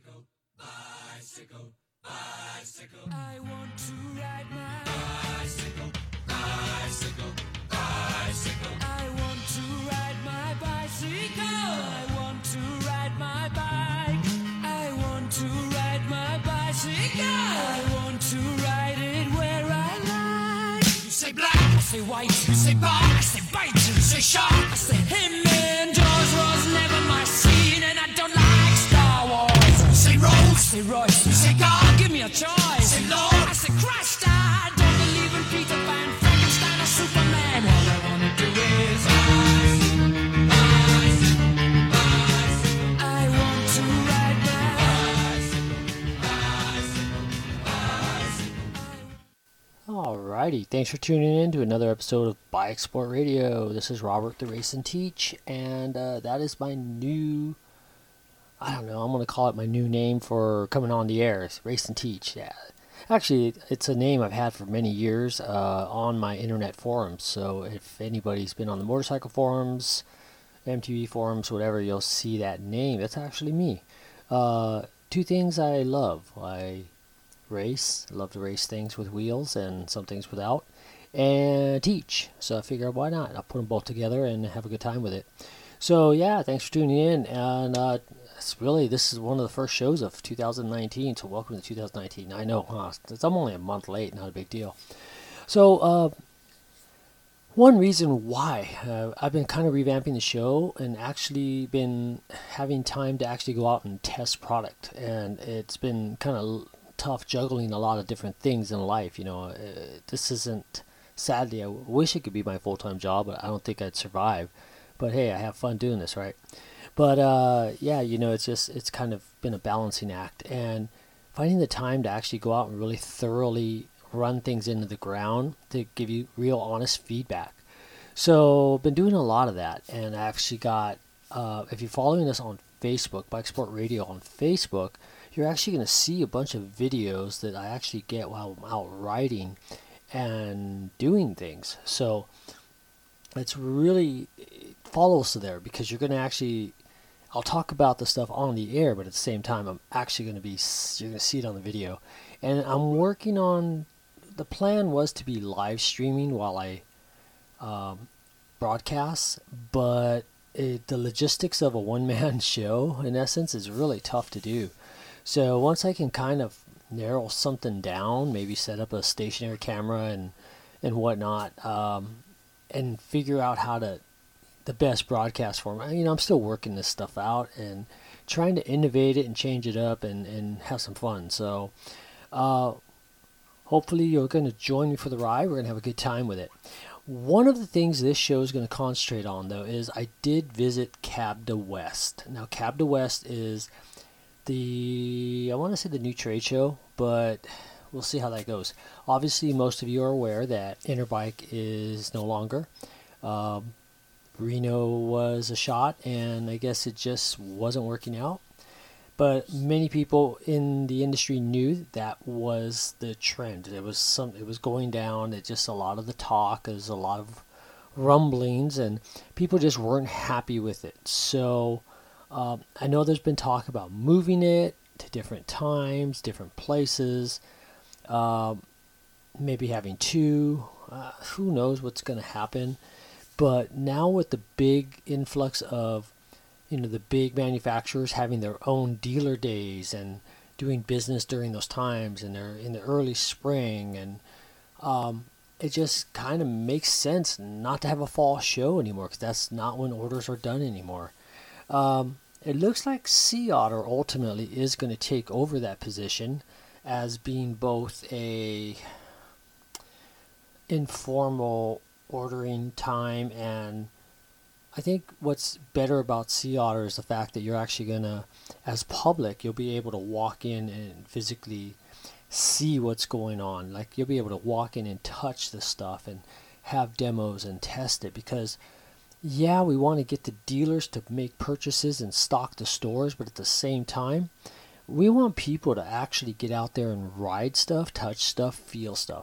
bicycle, bicycle, bicycle. I want to ride my bicycle, bicycle, bicycle. I want to ride my bicycle. I want to ride my bike. I want to ride my bicycle. I want to ride it where I like. You say black, I say white. You say bar, I say bite. You say shark, I say him. And Jaws was never my scene, and I don't like Star Wars. You say Rose, I say Royce. You say God, give me a choice. I say Lord, I say Christ. I don't believe in Peter Pan, Frankenstein, or Superman. All I wanna do is I want to ride my bicycle. Alrighty, thanks for tuning in to another episode of Bike Sport Radio. This is Robert the Race and Teach, and that is my new, I'm going to call it my new name for coming on the air. It's Race and Teach, yeah. Actually, it's a name I've had for many years on my internet forums, so if anybody's been on the motorcycle forums, MTV forums, whatever, you'll see that name. That's actually me. Two things I love. I race. I love to race things with wheels and some things without, and teach. So I figured, why not? I'll put them both together and have a good time with it. So yeah, thanks for tuning in. And this is one of the first shows of 2019. So welcome to 2019. I know, I'm only a month late. Not a big deal. So one reason why I've been kind of revamping the show and actually been having time to actually go out and test product, and it's been kind of tough juggling a lot of different things in life. This isn't, sadly, I wish it could be my full-time job, but I don't think I'd survive. But hey, I have fun doing this, right? But it's kind of been a balancing act, and finding the time to actually go out and really thoroughly run things into the ground to give you real honest feedback. So been doing a lot of that, and I actually got, if you're following us on Facebook, Bike Sport Radio on Facebook, you're actually going to see a bunch of videos that I actually get while I'm out riding and doing things. So it's really, follow us there, because you're going to actually, I'll talk about the stuff on the air, but at the same time, I'm actually going to be, you're going to see it on the video. And I'm working on, the plan was to be live streaming while I broadcast, but the logistics of a one-man show, in essence, is really tough to do. So once I can kind of narrow something down, maybe set up a stationary camera and whatnot, and figure out how to, the best broadcast form. I'm still working this stuff out and trying to innovate it and change it up and have some fun. So hopefully you're going to join me for the ride. We're going to have a good time with it. One of the things this show is going to concentrate on, though, is I did visit Cabda West. Now, Cabda West is I want to say the new trade show, but we'll see how that goes. Obviously, most of you are aware that Interbike is no longer. Reno was a shot, and I guess it just wasn't working out. But many people in the industry knew that was the trend. It was going down. It just, a lot of the talk, there's a lot of rumblings, and people just weren't happy with it. So I know there's been talk about moving it to different times, different places, maybe having two. Who knows what's going to happen? But now with the big influx of, the big manufacturers having their own dealer days and doing business during those times, and they're in the early spring, and it just kind of makes sense not to have a fall show anymore, because that's not when orders are done anymore. It looks like Sea Otter ultimately is going to take over that position as being both a informal ordering time, and I think what's better about Sea Otter is the fact that you're actually going to, as public, you'll be able to walk in and physically see what's going on. Like, you'll be able to walk in and touch the stuff and have demos and test it, because yeah, we want to get the dealers to make purchases and stock the stores, but at the same time, we want people to actually get out there and ride stuff, touch stuff, feel stuff.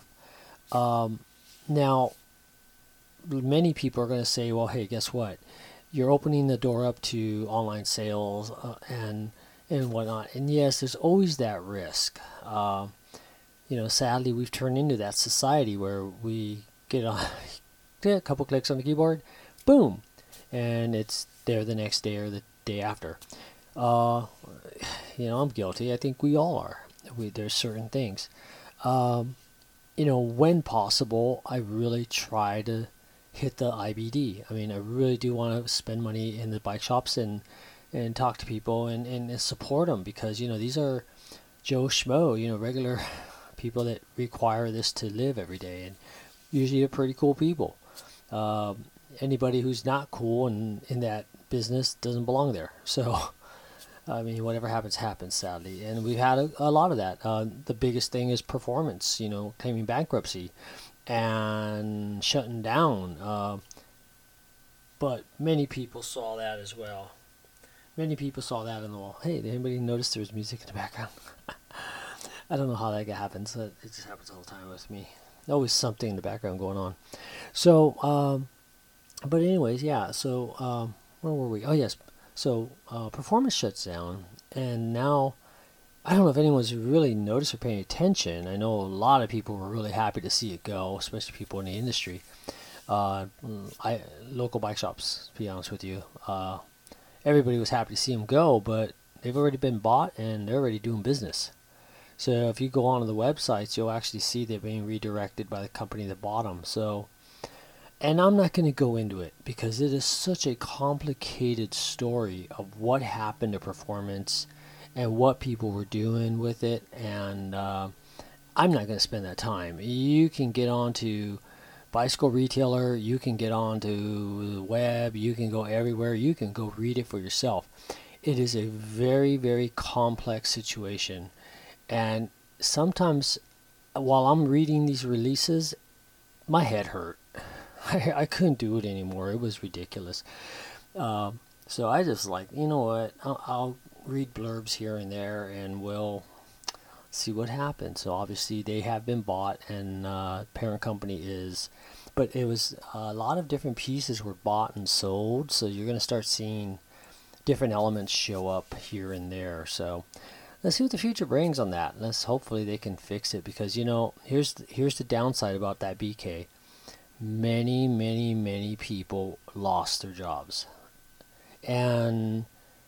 Now, many people are going to say, well, hey, guess what? You're opening the door up to online sales and and whatnot. And yes, there's always that risk. Sadly, we've turned into that society where we get on, get a couple clicks on the keyboard, boom, and it's there the next day or the day after. Uh, I'm guilty. I think we all are. There's certain things. Um, when possible, I really try to hit the IBD. I mean, I really do want to spend money in the bike shops and talk to people and support them because, these are Joe Schmo, regular people that require this to live every day. And usually they're pretty cool people. Anybody who's not cool and in that business doesn't belong there. So, I mean, whatever happens, happens, sadly. And we've had a lot of that. The biggest thing is performance, claiming bankruptcy and shutting down. But many people saw that as well. Many people saw that in the wall. Hey, did anybody notice there was music in the background? I don't know how that happens. It just happens all the time with me. Always something in the background going on. So, but anyways, yeah. So, where were we? Oh, yes. So, performance shuts down, and now I don't know if anyone's really noticed or paying attention. I know a lot of people were really happy to see it go, especially people in the industry. Local bike shops, to be honest with you. Everybody was happy to see them go, but they've already been bought and they're already doing business. So if you go onto the websites, you'll actually see they're being redirected by the company that bought them. So, and I'm not going to go into it because it is such a complicated story of what happened to performance and what people were doing with it. And I'm not going to spend that time. You can get onto Bicycle Retailer, you can get onto the web, you can go everywhere, you can go read it for yourself. It is a very, very complex situation. And sometimes while I'm reading these releases, my head hurt. I couldn't do it anymore. It was ridiculous. So I just you know what? I'll read blurbs here and there and we'll see what happens. So obviously they have been bought and parent company is, but it was a lot of different pieces were bought and sold. So you're going to start seeing different elements show up here and there. So let's see what the future brings on that. Hopefully they can fix it because here's the downside about that BK. Many, many, many people lost their jobs, and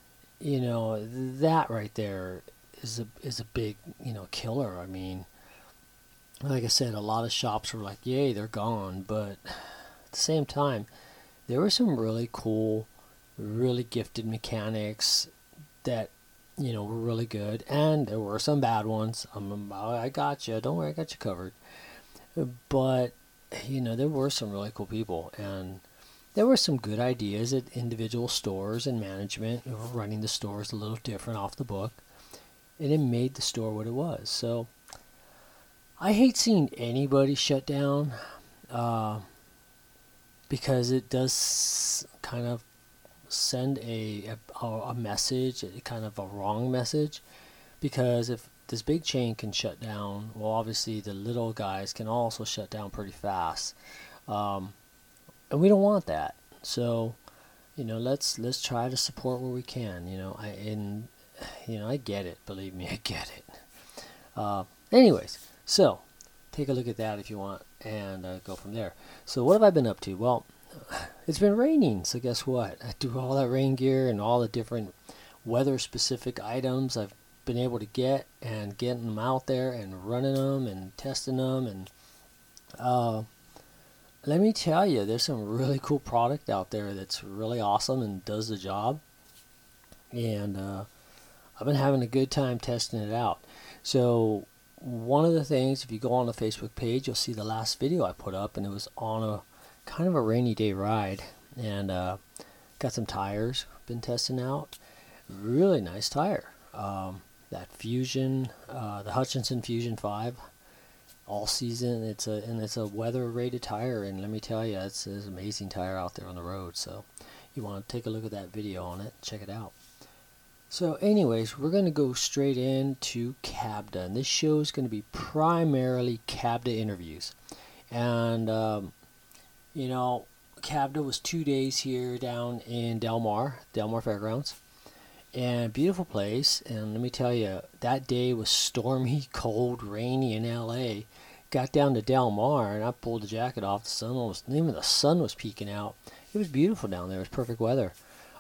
that right there is a big killer. I mean, like I said, a lot of shops were like, "Yay, they're gone," but at the same time, there were some really cool, really gifted mechanics that were really good, and there were some bad ones. I got you. Don't worry, I got you covered. But there were some really cool people, and there were some good ideas at individual stores and management who were running the stores a little different off the book, and it made the store what it was. So I hate seeing anybody shut down because it does kind of send a message, kind of a wrong message, because if this big chain can shut down, well, obviously the little guys can also shut down pretty fast, and we don't want that. So, let's try to support where we can. I get it. Believe me, I get it. Anyways, so take a look at that if you want, and go from there. So, what have I been up to? Well, it's been raining, so guess what? I do all that rain gear and all the different weather-specific items I've been able to get and getting them out there and running them and testing them, and let me tell you, there's some really cool product out there that's really awesome and does the job, and I've been having a good time testing it out. So one of the things, if you go on the Facebook page, you'll see the last video I put up, and it was on a kind of a rainy day ride, and got some tires been testing out. Really nice tire. That Fusion, the Hutchinson Fusion 5, all season. It's a weather rated tire, and let me tell you, it's an amazing tire out there on the road. So you want to take a look at that video on it, check it out. So anyways, we're going to go straight into CABDA, and this show is going to be primarily CABDA interviews. And CABDA was 2 days here down in Del Mar Fairgrounds. And beautiful place. And let me tell you, that day was stormy, cold, rainy in LA. Got down to Del Mar and I pulled the jacket off. Even the sun was peeking out. It was beautiful down there. It was perfect weather.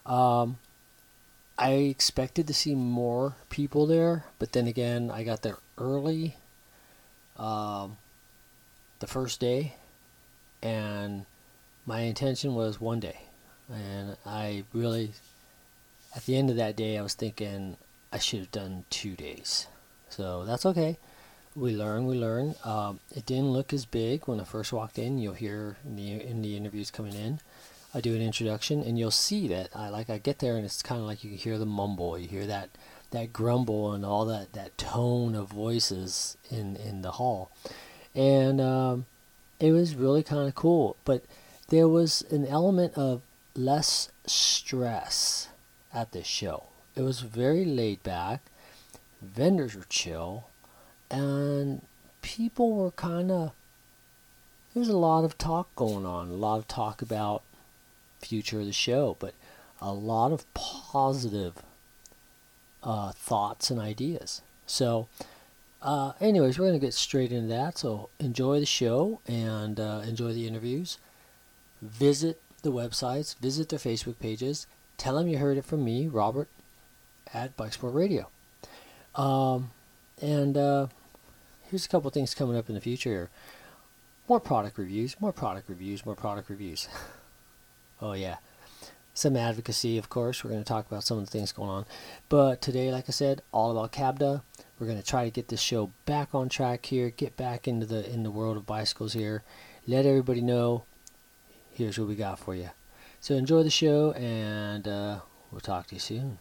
I expected to see more people there, but then again, I got there early the first day, and my intention was one day. And I really, at the end of that day, I was thinking I should have done 2 days. So that's okay. We learn. It didn't look as big when I first walked in. You'll hear in the interviews coming in. I do an introduction, and you'll see that I get there, and it's kind of like you hear the mumble, you hear that grumble, and all that tone of voices in the hall, and it was really kind of cool. But there was an element of less stress at this show. It was very laid back. Vendors were chill, and people were there was a lot of talk going on, a lot of talk about future of the show, but a lot of positive thoughts and ideas. So anyways, we're going to get straight into that. So enjoy the show and enjoy the interviews. Visit the websites, visit their Facebook pages, tell them you heard it from me, Robert, at Bike Sport Radio. And here's a couple things coming up in the future here. More product reviews. Oh, yeah. Some advocacy, of course. We're going to talk about some of the things going on. But today, like I said, all about CABDA. We're going to try to get this show back on track here, get back into the world of bicycles here, let everybody know here's what we got for you. So enjoy the show, and we'll talk to you soon.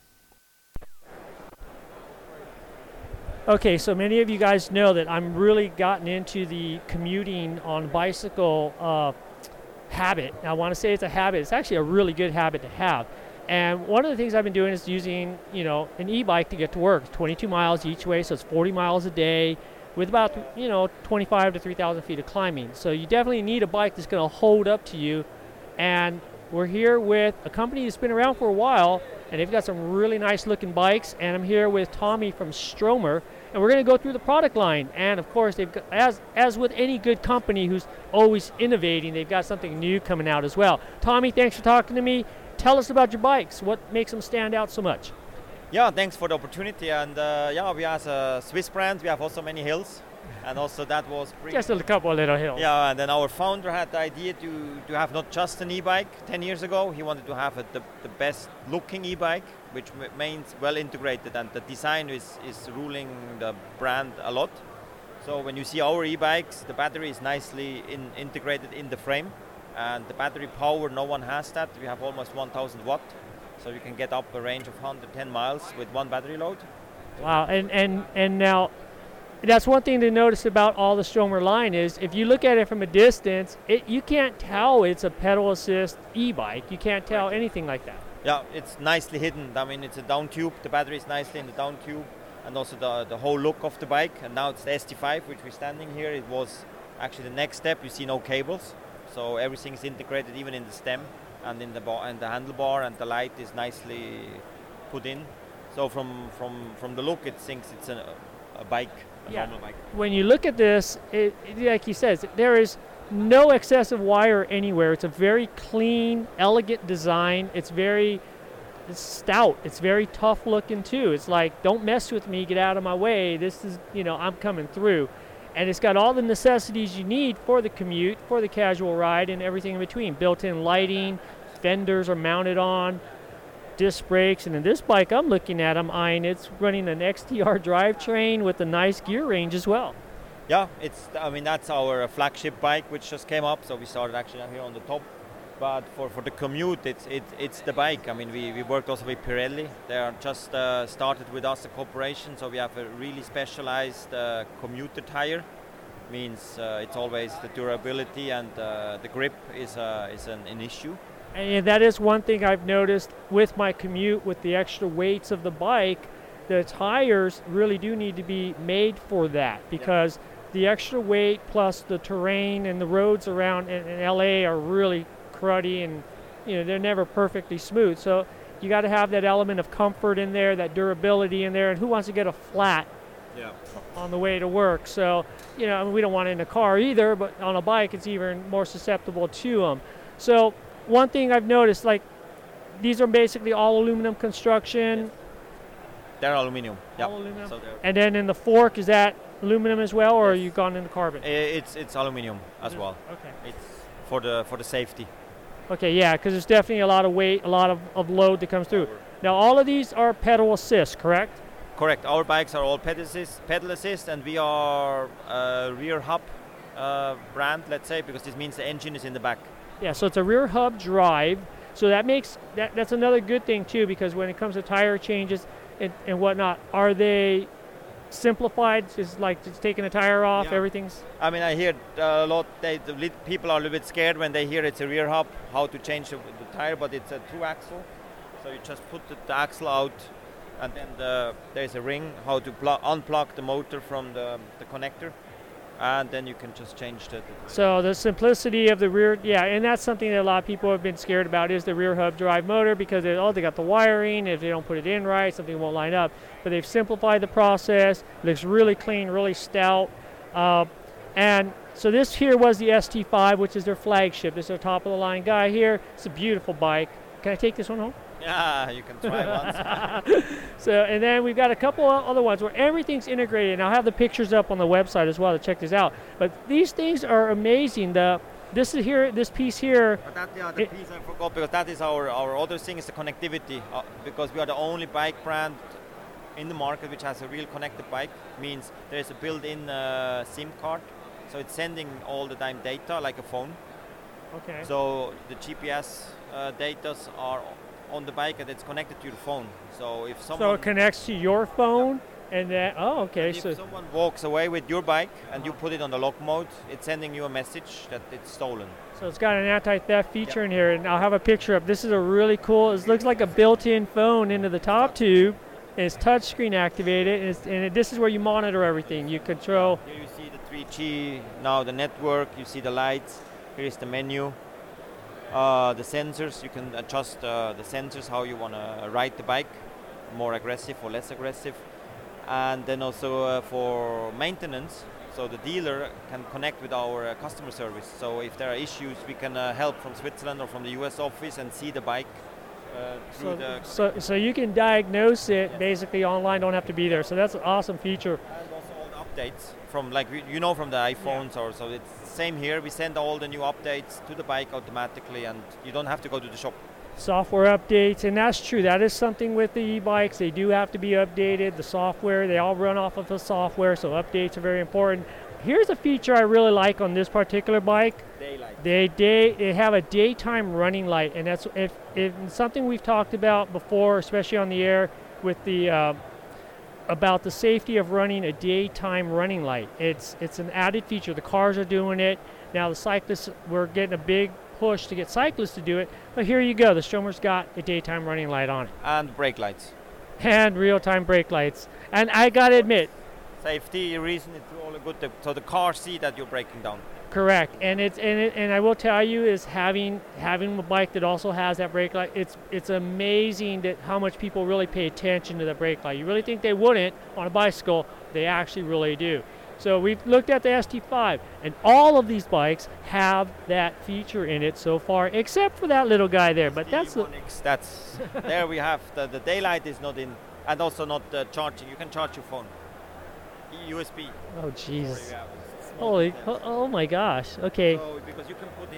Okay, so many of you guys know that I'm really gotten into the commuting on bicycle habit. I want to say it's a habit. It's actually a really good habit to have. And one of the things I've been doing is using, an e-bike to get to work. It's 22 miles each way, so it's 40 miles a day with about, 25 to 3,000 feet of climbing. So you definitely need a bike that's going to hold up to you. And we're here with a company that's been around for a while, and they've got some really nice looking bikes. And I'm here with Tommy from Stromer, and we're going to go through the product line. And of course, they've got, as with any good company who's always innovating, they've got something new coming out as well. Tommy, thanks for talking to me. Tell us about your bikes. What makes them stand out so much? Yeah, thanks for the opportunity. And we as a Swiss brand, we have also many hills. And also that was just a couple of little hills. Yeah, and then our founder had the idea to have not just an e-bike 10 years ago. He wanted to have the best looking e-bike, which means well integrated, and the design is ruling the brand a lot. So when you see our e-bikes, the battery is nicely integrated in the frame, and the battery power, no one has that. We have almost 1,000 watt, so you can get up a range of 110 miles with one battery load. Wow, and now, that's one thing to notice about all the Stromer line is if you look at it from a distance, you can't tell it's a pedal assist e-bike. You can't tell anything like that. Yeah, it's nicely hidden. I mean, it's a down tube. The battery is nicely in the down tube, and also the whole look of the bike. And now it's the ST5, which we're standing here. It was actually the next step. You see no cables, so everything is integrated, even in the stem and in the handlebar, and the light is nicely put in. So from the look, it thinks it's a bike. Normal bike. When you look at this, like he says, there is no excessive wire anywhere. It's a very clean, elegant design. It's stout. It's very tough looking too. It's like, don't mess with me, get out of my way. This is, I'm coming through. And it's got all the necessities you need for the commute, for the casual ride, and everything in between. Built-in lighting, fenders are mounted on, disc brakes, and in this bike I'm looking at, it's running an XTR drivetrain with a nice gear range as well. Yeah, that's our flagship bike which just came up, so we started actually here on the top. But for the commute, it's the bike. I mean, we worked also with Pirelli. They are just started with us a cooperation, so we have a really specialized commuter tire. Means it's always the durability and the grip is an issue. And that is one thing I've noticed with my commute, with the extra weights of the bike. The tires really do need to be made for that, because the extra weight plus the terrain and the roads around in LA are really cruddy, and they're never perfectly smooth. So You got to have that element of comfort in there, that durability in there, and who wants to get a flat Yeah. on the way to work? So, you know, I mean, we don't want it in a car either, but on a bike, it's even more susceptible to them. So, one thing I've noticed, like, these are basically all aluminum construction, They're aluminum. Yeah. all aluminum. So they're- And then in the fork, is that aluminum as well, or are you gone into carbon? it's aluminum as well. Okay. It's for the safety. Okay, yeah, because there's definitely a lot of weight, a lot of load that comes through. Now, all of these are pedal assist, correct? Correct. Our bikes are all pedal assist, and we are a rear hub brand, let's say, because this means the engine is in the back. Yeah, so it's a rear hub drive. So that makes that's another good thing too, because when it comes to tire changes and whatnot, are they simplified? Just like just taking a tire off, Yeah. everything's. I mean, I hear a lot. People are a little bit scared when they hear it's a rear hub, how to change the tire, but it's a two axle. So you just put the axle out, and then there's a ring how to unplug the motor from the connector, and then you can just change the So the simplicity of the rear, yeah, and that's something that a lot of people have been scared about is the rear hub drive motor, because they got the wiring. If they don't put it in right, something won't line up. But they've simplified the process. It looks really clean, really stout. And so this here was the ST5, which is their flagship. This is their top of the line guy here. It's a beautiful bike. Can I take this one home? Yeah, you can try once. So, and then we've got a couple of other ones where everything's integrated. And I'll have the pictures up on the website as well to check this out. But these things are amazing. This piece here. But the piece I forgot, because that is our other thing is the connectivity, because we are the only bike brand in the market which has a real connected bike. Means there is a built-in SIM card, so it's sending all the time data like a phone. Okay. So the GPS data are on the bike and it's connected to your phone. So if someone So it connects to your phone, and then okay. if So someone walks away with your bike and you put it on the lock mode, it's sending you a message that it's stolen. So it's got an anti-theft feature in here, and I'll have a picture up. This is a really cool. It looks like a built-in phone into the top tube. And it's touchscreen activated, and this is where you monitor everything. You control. Here you see the 3G, now the network. You see the lights. Here is the menu. The sensors. You can adjust the sensors how you want to ride the bike, more aggressive or less aggressive, and then also for maintenance. So the dealer can connect with our customer service. So if there are issues, we can help from Switzerland or from the US office and see the bike through the. So you can diagnose it basically online. Don't have to be there. So that's an awesome feature. And also all the updates from from the iPhones or so. It's the same here. We send all the new updates to the bike automatically, and you don't have to go to the shop. Software updates, and that's true. That is something with the e-bikes. They do have to be updated. The software, they all run off of the software, so updates are very important. Here's a feature I really like on this particular bike. Daylight. They have a daytime running light, and that's if something we've talked about before, especially on the air with the about the safety of running a daytime running light. It's an added feature. The cars are doing it now. The cyclists, we're getting a big push to get cyclists to do it, but here you go. The Stromer's got a daytime running light on it, And brake lights. and real-time brake lights. And I gotta admit, Safety reason, it's all good. So the car see that you're braking down. correct, and I will tell you is having a bike that also has that brake light. It's amazing that how much people really pay attention to the brake light. You really think they wouldn't on a bicycle? They actually really do. So we've looked at the ST5, and all of these bikes have that feature in it so far, except for that little guy there. But that's That's there we have the daylight is not in, and also not charging. You can charge your phone. USB. oh Jesus. Yeah, Holy, oh my gosh. Okay, So because you can put in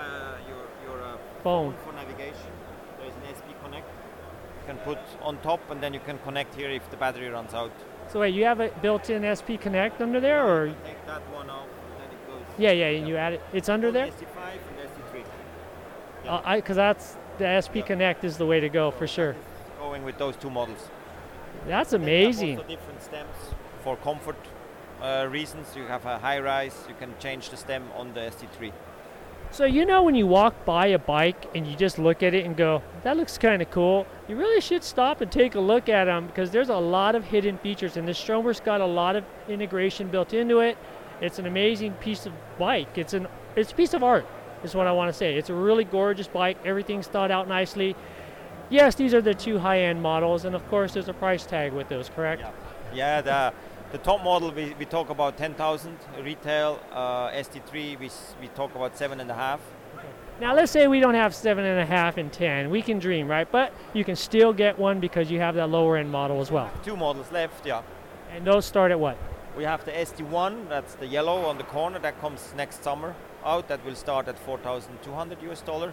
your phone. for navigation. There is an SP Connect. You can put on top, and then you can connect here if the battery runs out. So wait, you have a built-in SP Connect under there, or You take that one off, and then it goes. yeah, and you add it. It's under there. The ST5 and the ST3. Because that's the SP Connect is the way to go for sure. Going with those two models. That's Then we amazing. have also different stems for comfort reasons. You have a high rise. You can change the stem on the ST3. So you know when you walk by a bike and you just look at it and go, that looks kind of cool, you really should stop and take a look at them, because there's a lot of hidden features, and this Stromer's got a lot of integration built into it. It's an amazing piece of bike. It's a piece of art is what I want to say. It's a really gorgeous bike. Everything's thought out nicely. yes, these are the two high-end models, and of course there's a price tag with those, correct? Yeah, the top model we talk about 10,000 retail. ST3 we talk about 7.5. Now let's say we don't have 7.5 and 10. We can dream, right? But you can still get one because you have that lower-end model as well. Two models left, yeah. And those start at what? We have the ST1, that's the yellow on the corner, that comes next summer out. That will start at $4,200.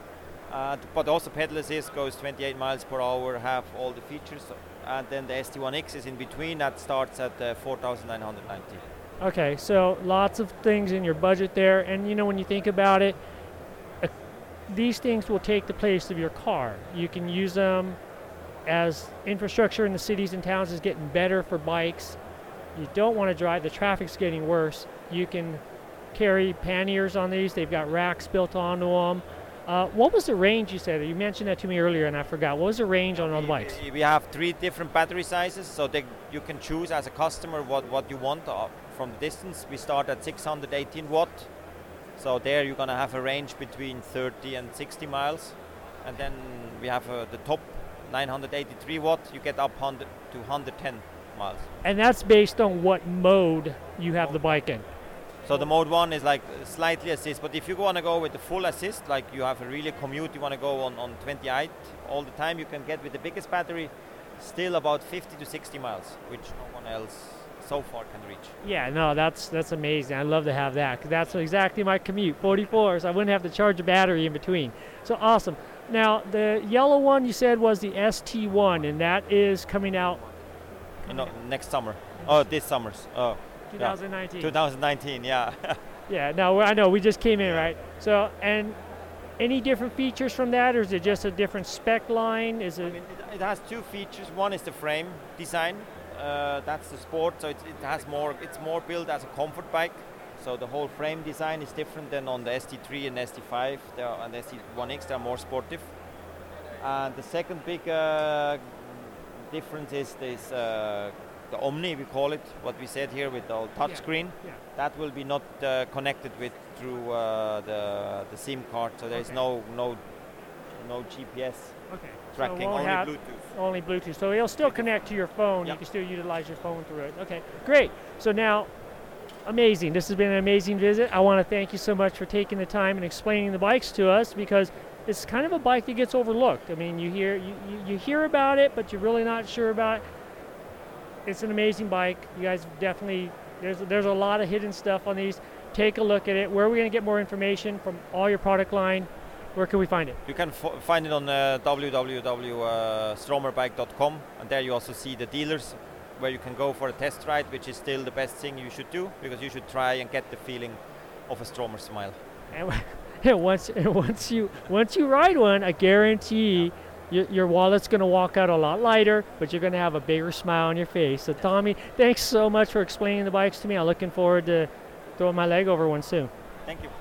But also pedal assist goes 28 miles per hour, have all the features. And then the ST1X is in between, that starts at $4,990. Okay, so lots of things in your budget there. And you know, when you think about it, these things will take the place of your car. You can use them as infrastructure in the cities and towns is getting better for bikes. You don't want to drive, the traffic's getting worse. You can carry panniers on these. They've got racks built onto them. What was the range you said? You mentioned that to me earlier and I forgot. What was the range on all the bikes? We have 3 different battery sizes, so you can choose as a customer what you want from the distance. We start at 618 watt. So there you're going to have a range between 30 and 60 miles. And then we have the top 983 watt, you get up 100 to 110 miles. And that's based on what mode you have the bike in? So the mode 1 is like slightly assist, but if you want to go with the full assist, like you have a really commute, you want to go on 28 all the time, you can get with the biggest battery still about 50 to 60 miles, which no one else so far can reach. Yeah, no, that's amazing. I'd love to have that because that's exactly my commute, 44, so I wouldn't have to charge a battery in between. So awesome. Now, the yellow one you said was the ST1, and that is coming out next summer. Oh, this summer's. 2019. 2019, yeah. Yeah, no, I know. We just came in, right? So, and any different features from that, or is it just a different spec line? Is it? I mean, it has 2 features. One is the frame design. That's the sport, so it has more. It's more built as a comfort bike. So the whole frame design is different than on the ST3 and ST5. And the ST1X, they're more sportive. And the second big difference is this. The Omni, we call it, what we said here with the touchscreen. Yeah. That will be not connected through the SIM card, so there is no GPS tracking, so only Bluetooth. Only Bluetooth. So it'll still connect to your phone. Yep. You can still utilize your phone through it. Okay, great. So now, amazing. This has been an amazing visit. I want to thank you so much for taking the time and explaining the bikes to us because it's kind of a bike that gets overlooked. I mean, you hear about it, but you're really not sure about it. It's an amazing bike. You guys definitely, there's a lot of hidden stuff on these. Take a look at it. Where are we going to get more information from all your product line? Where can we find it? You can find it on www.stromerbike.com, and there you also see the dealers where you can go for a test ride, which is still the best thing you should do because you should try and get the feeling of a Stromer smile. And once you ride one, I guarantee your wallet's going to walk out a lot lighter, but you're going to have a bigger smile on your face. So Tommy, thanks so much for explaining the bikes to me. I'm looking forward to throwing my leg over one soon. Thank you.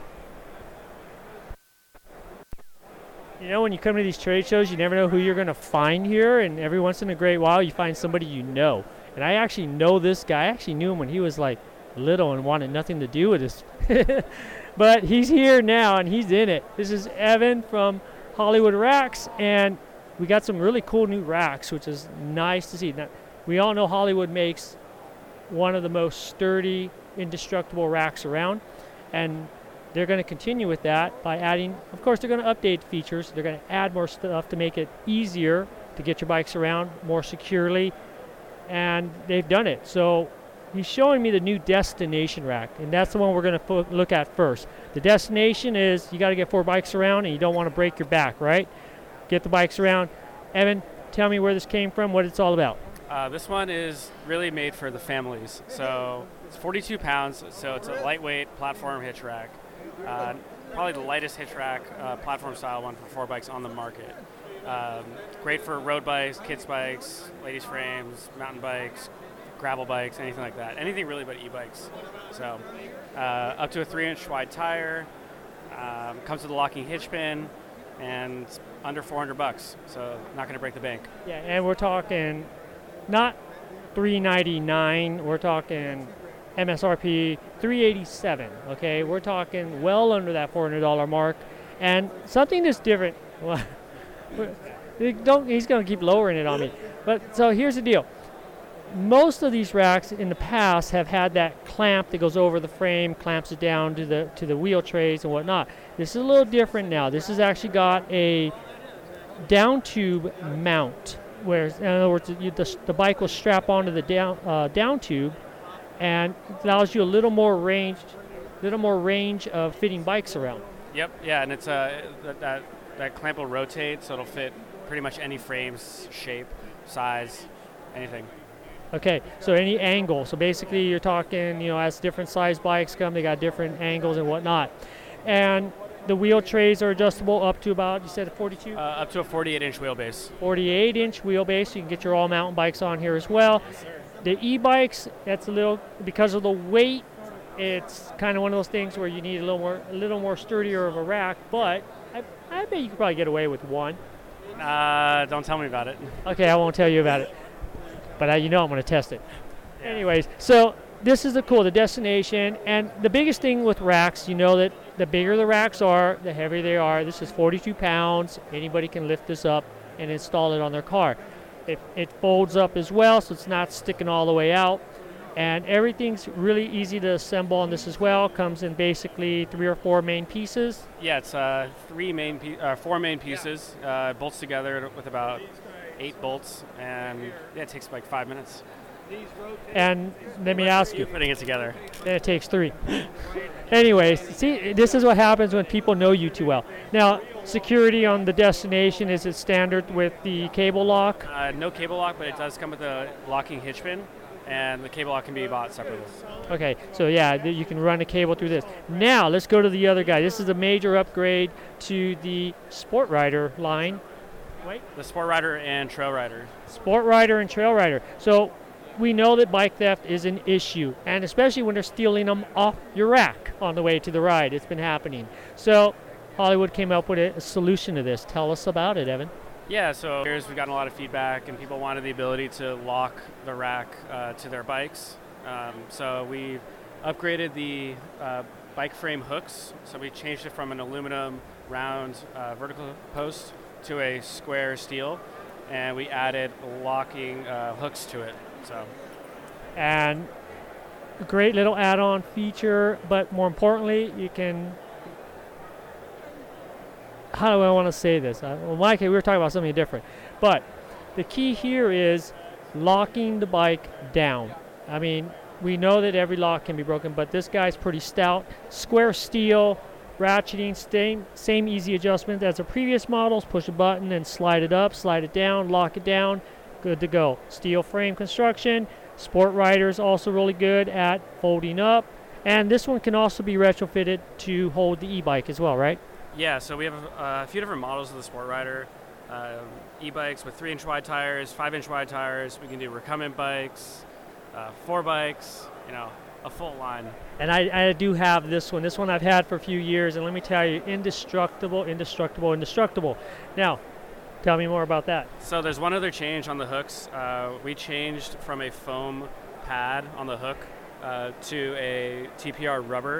You know, when you come to these trade shows, you never know who you're going to find here, and every once in a great while you find somebody you know. And I actually know this guy. I actually knew him when he was like little and wanted nothing to do with this. But he's here now, and he's in it. This is Evan from Hollywood Racks, and we got some really cool new racks, which is nice to see. Now, we all know Hollywood makes one of the most sturdy, indestructible racks around, and they're going to continue with that by adding, of course, they're going to update features. They're going to add more stuff to make it easier to get your bikes around more securely, and they've done it. So he's showing me the new Destination rack, and that's the one we're going to look at first. The Destination is you got to get 4 bikes around, and you don't want to break your back, right? Get the bikes around. Evan, tell me where this came from, what it's all about. This one is really made for the families. So it's 42 pounds, so it's a lightweight platform hitch rack. Probably the lightest hitch rack, platform style one for 4 bikes on the market. Great for road bikes, kids bikes, ladies frames, mountain bikes, gravel bikes, anything like that. Anything really but e-bikes. So up to a 3-inch wide tire, comes with a locking hitch pin, and under $400, so not going to break the bank. Yeah, and we're talking not $399, we're talking MSRP $387. Okay, we're talking well under that $400 mark, and something that's different. Well, He's going to keep lowering it on me. But so here's the deal. Most of these racks in the past have had that clamp that goes over the frame, clamps it down to the wheel trays and whatnot. This is a little different now. This has actually got a down tube mount, where in other words the bike will strap onto the down tube, and it allows you a little more range of fitting bikes around. Yep. Yeah, and it's that clamp will rotate, so it'll fit pretty much any frames, shape, size, anything. Okay, so any angle. So basically you're talking, as different size bikes come, they got different angles and whatnot. And the wheel trays are adjustable up to about, you said 42? Up to a 48-inch wheelbase. 48-inch wheelbase. You can get your all-mountain bikes on here as well. The e-bikes, that's a little, because of the weight, it's kind of one of those things where you need a little more sturdier of a rack, but I bet you could probably get away with one. Don't tell me about it. Okay, I won't tell you about it. But I'm going to test it. Yeah. Anyways, so this is the destination. And the biggest thing with racks, that the bigger the racks are, the heavier they are. This is 42 pounds. Anybody can lift this up and install it on their car. It folds up as well, so it's not sticking all the way out. And everything's really easy to assemble on this as well. Comes in basically 3 or 4 main pieces. Yeah, it's 4 main pieces. Bolts together with about 8 bolts, and it takes like 5 minutes. And let me ask you, putting it together. Then it takes 3. Anyways, see, this is what happens when people know you too well. Now, security on the destination, is it standard with the cable lock? No cable lock, but it does come with a locking hitch pin, and the cable lock can be bought separately. Okay, so yeah, you can run a cable through this. Now, let's go to the other guy. This is a major upgrade to the Sport Rider line. The Sport Rider and Trail Rider. Sport Rider and Trail Rider. So we know that bike theft is an issue, and especially when they're stealing them off your rack on the way to the ride. It's been happening. So Hollywood came up with a solution to this. Tell us about it, Evan. Yeah, so we've gotten a lot of feedback, and people wanted the ability to lock the rack to their bikes. So we upgraded the bike frame hooks. So we changed it from an aluminum round vertical post to a square steel, and we added locking hooks to it. And a great little add-on feature, but more importantly, you can, how do I want to say this? Well, Mike, we were talking about something different, but the key here is locking the bike down. I mean, we know that every lock can be broken, but this guy's pretty stout. Square steel, ratcheting, same easy adjustment as the previous models. Push a button and slide it up, slide it down, lock it down. Good to go. Steel frame construction. Sport Rider's also really good at folding up. And this one can also be retrofitted to hold the e-bike as well, right? Yeah, so we have a few different models of the Sport Rider. E-bikes with 3-inch wide tires, 5-inch wide tires. We can do recumbent bikes, 4 bikes, a full line. And I do have this one. This one I've had for a few years, and let me tell you, indestructible. Now, tell me more about that. So there's one other change on the hooks. We changed from a foam pad on the hook to a TPR rubber.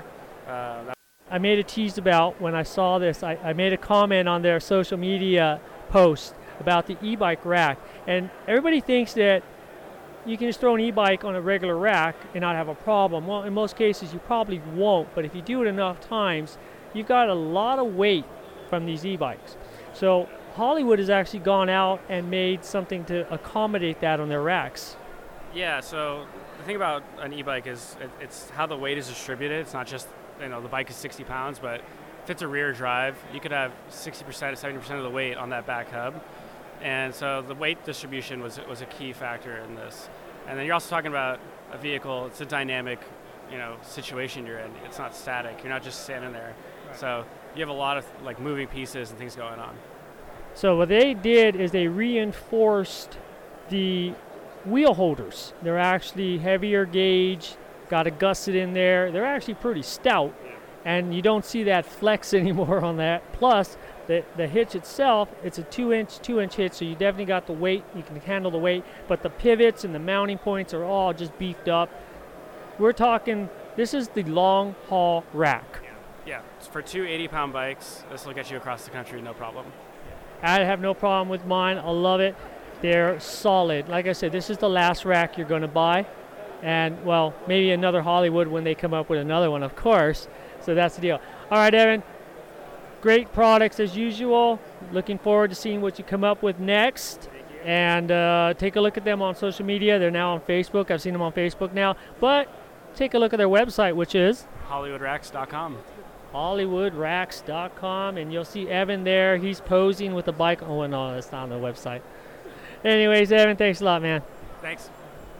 I made a tease about when I saw this. I made a comment on their social media post about the e-bike rack, and everybody thinks that you can just throw an e-bike on a regular rack and not have a problem. Well, in most cases you probably won't, but if you do it enough times, you've got a lot of weight from these e-bikes. So Hollywood has actually gone out and made something to accommodate that on their racks. Yeah, so the thing about an e-bike is it's how the weight is distributed. It's not just, the bike is 60 pounds, but if it's a rear drive, you could have 60% to 70% of the weight on that back hub. And so the weight distribution was a key factor in this. And then you're also talking about a vehicle. It's a dynamic, situation you're in. It's not static. You're not just standing there. Right. So you have a lot of moving pieces and things going on. So what they did is they reinforced the wheel holders. They're actually heavier gauge, got a gusset in there. They're actually pretty stout, and you don't see that flex anymore on that. Plus, the hitch itself, it's a 2-inch hitch, so you definitely got the weight. You can handle the weight, but the pivots and the mounting points are all just beefed up. We're talking, this is the long haul rack. Yeah, for 2 80-pound bikes, this will get you across the country, no problem. I have no problem with mine. I love it. They're solid. Like I said, this is the last rack you're going to buy. And, well, maybe another Hollywood when they come up with another one, of course. So that's the deal. All right, Evan. Great products as usual. Looking forward to seeing what you come up with next. And take a look at them on social media. They're now on Facebook. I've seen them on Facebook now. But take a look at their website, which is HollywoodRacks.com. HollywoodRacks.com. And you'll see Evan there. He's posing with a bike. Oh, no, that's not on the website. Anyways, Evan, thanks a lot, man. Thanks.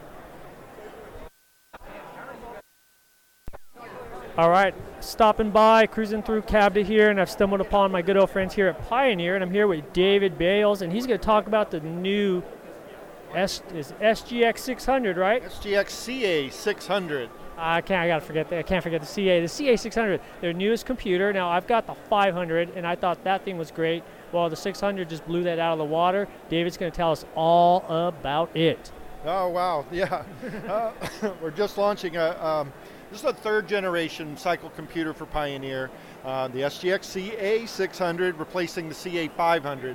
All right, stopping by, cruising through Cabda here, and I've stumbled upon my good old friends here at Pioneer, and I'm here with David Bales, and he's going to talk about the new SGX 600, right? SGX CA 600. I can't forget the CA. The CA 600, their newest computer. Now, I've got the 500, and I thought that thing was great. Well, the 600 just blew that out of the water. David's going to tell us all about it. Oh, wow, yeah. We're just launching this is a third generation cycle computer for Pioneer, the SGX CA 600 replacing the CA 500.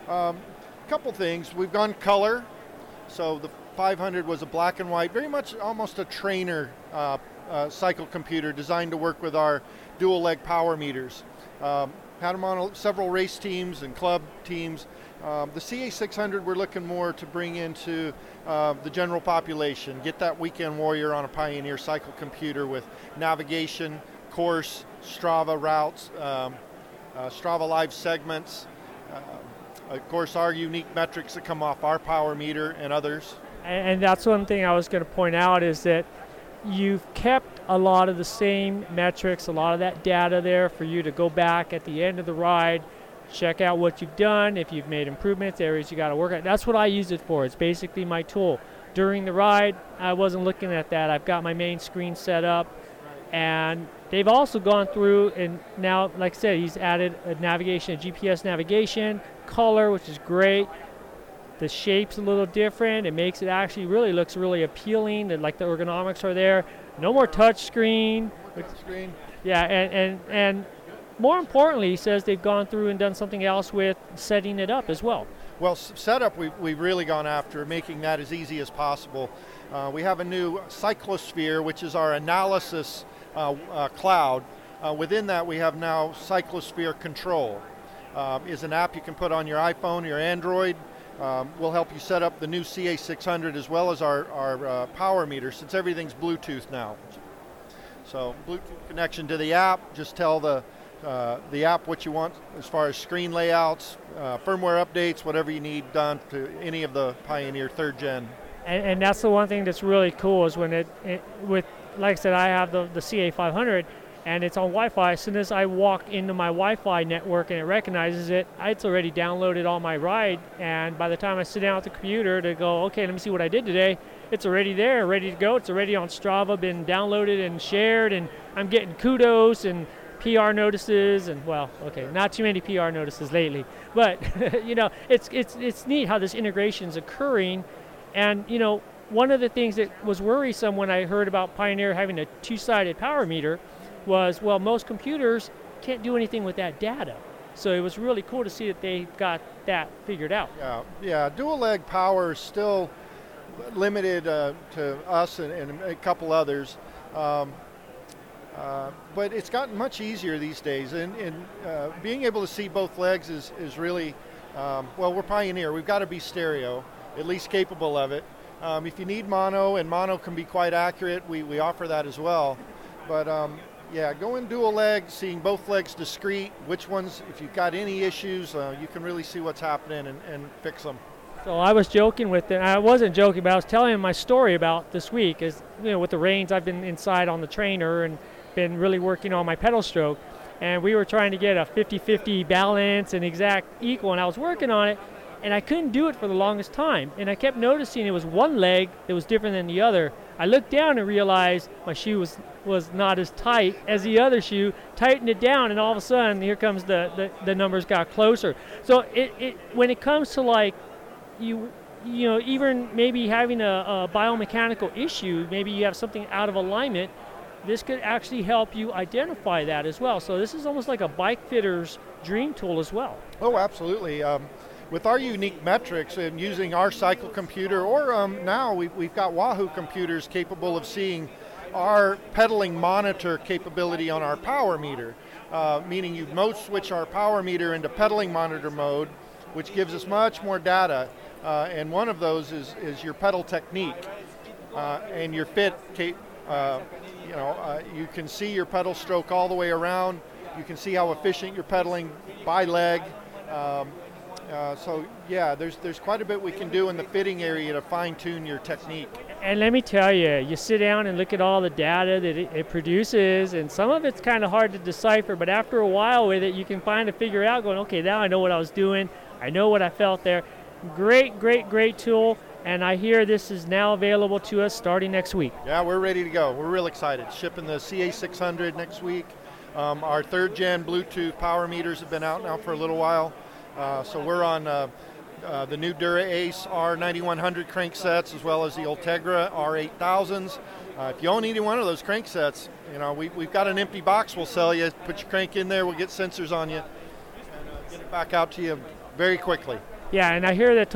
Couple things, we've gone color, so the 500 was a black and white, very much almost a trainer cycle computer designed to work with our dual leg power meters. Had them on several race teams and club teams. The CA 600 we're looking more to bring into the general population, get that weekend warrior on a Pioneer cycle computer with navigation, course, Strava routes, Strava live segments, of course our unique metrics that come off our power meter and others. And that's one thing I was going to point out is that you've kept a lot of the same metrics, a lot of that data there for you to go back at the end of the ride, check out what you've done, if you've made improvements, areas you got to work at. That's what I use it for. It's basically my tool. During the ride, I wasn't looking at that. I've got my main screen set up, and they've also gone through and now, like I said, he's added a navigation, a GPS navigation, color, which is great. The shape's a little different. It makes it actually looks really appealing. And like the ergonomics are there. No more touch screen. Yeah, and more importantly, he says they've gone through and done something else with setting it up as well. Well, setup, we've really gone after making that as easy as possible. We have a new Cyclosphere, which is our analysis cloud. Within that, we have now Cyclosphere Control. Is an app you can put on your iPhone or your Android. We'll help you set up the new CA600 as well as our power meter, since everything's Bluetooth now. So Bluetooth connection to the app, just tell the app what you want as far as screen layouts, firmware updates, whatever you need done to any of the Pioneer 3rd Gen. And that's the one thing that's really cool is when with, like I said, I have the CA500 and it's on Wi-Fi. As soon as I walk into my Wi-Fi network and it recognizes it, it's already downloaded on my ride, and by the time I sit down at the computer to go, okay, let me see what I did today, it's already there, ready to go. It's already on Strava, been downloaded and shared, and I'm getting kudos and PR notices, and well, okay, not too many PR notices lately, but you know, it's neat how this integration is occurring. And you know, one of the things that was worrisome when I heard about Pioneer having a two-sided power meter was, well, most computers can't do anything with that data. So it was really cool to see that they got that figured out. Yeah, dual leg power is still limited to us and a couple others. But it's gotten much easier these days, and being able to see both legs is really, well, we're Pioneer. We've got to be stereo, at least capable of it. If you need mono, and mono can be quite accurate, we offer that as well. But yeah, going dual leg, seeing both legs discrete, which ones, if you've got any issues, you can really see what's happening and fix them. So I was joking with it. I wasn't joking, but I was telling him my story about this week. Is, you know, with the reins, I've been inside on the trainer and been really working on my pedal stroke. And we were trying to get a 50-50 balance and exact equal, and I was working on it, and I couldn't do it for the longest time. And I kept noticing it was one leg that was different than the other. I looked down and realized my shoe was not as tight as the other shoe, tightened it down, and all of a sudden, here comes the numbers got closer. So it when it comes to like, you know, even maybe having a biomechanical issue, maybe you have something out of alignment, this could actually help you identify that as well. So this is almost like a bike fitter's dream tool as well. Oh, absolutely. With our unique metrics and using our cycle computer, or now we've got Wahoo computers capable of seeing our pedaling monitor capability on our power meter, meaning you mode switch our power meter into pedaling monitor mode, which gives us much more data. And one of those is your pedal technique and your fit. You can see your pedal stroke all the way around. You can see how efficient you're pedaling by leg. So yeah, there's quite a bit we can do in the fitting area to fine-tune your technique. And let me tell you, you sit down and look at all the data that it produces, and some of it's kind of hard to decipher, but after a while with it, you can figure out going, okay, now I know what I was doing. I know what I felt there. Great, great, great tool, and I hear this is now available to us starting next week. Yeah, we're ready to go. We're real excited. Shipping the CA600 next week. Our third gen Bluetooth power meters have been out now for a little while. So we're on the new Dura Ace R9100 cranksets, as well as the Ultegra R8000s. If you own any one of those cranksets, we've got an empty box we'll sell you. Put your crank in there, we'll get sensors on you, and get it back out to you very quickly. Yeah, and I hear that